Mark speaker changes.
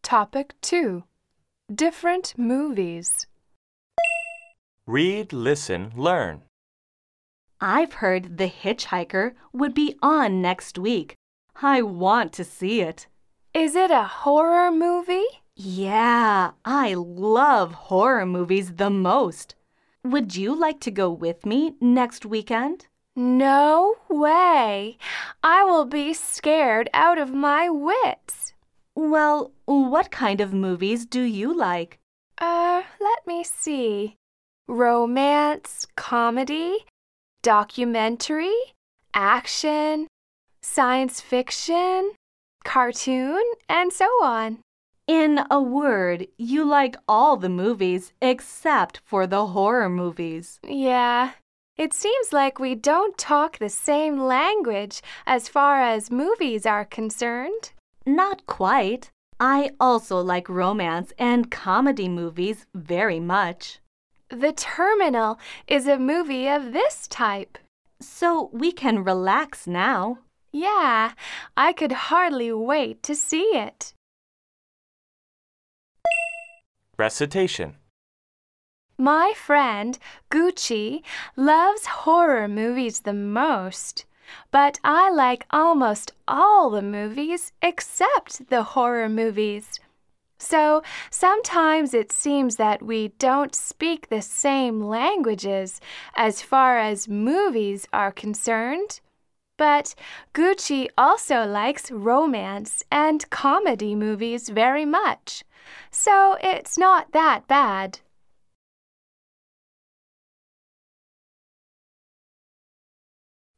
Speaker 1: Topic 2. Different movies.
Speaker 2: Read, listen, learn.
Speaker 3: I've heard The Hitchhiker would be on next week. I want to see it.
Speaker 1: Is it a horror movie?
Speaker 3: Yeah, I love horror movies the most. Would you like to go with me next weekend?
Speaker 1: No way. I will be scared out of my wits.
Speaker 3: Well, what kind of movies do you like?
Speaker 1: Let me see. Romance, comedy, documentary, action, science fiction, cartoon, and so on.
Speaker 3: In a word, you like all the movies except for the horror movies.
Speaker 1: Yeah, it seems like we don't talk the same language as far as movies are concerned.
Speaker 3: Not quite. I also like romance and comedy movies very much.
Speaker 1: The Terminal is a movie of this type.
Speaker 3: So we can relax now.
Speaker 1: Yeah, I could hardly wait to see it.
Speaker 2: Recitation.
Speaker 1: My friend, Gucci, loves horror movies the most, but I like almost all the movies except the horror movies. So sometimes it seems that we don't speak the same languages as far as movies are concerned. But Gucci also likes romance and comedy movies very much, so it's not that bad.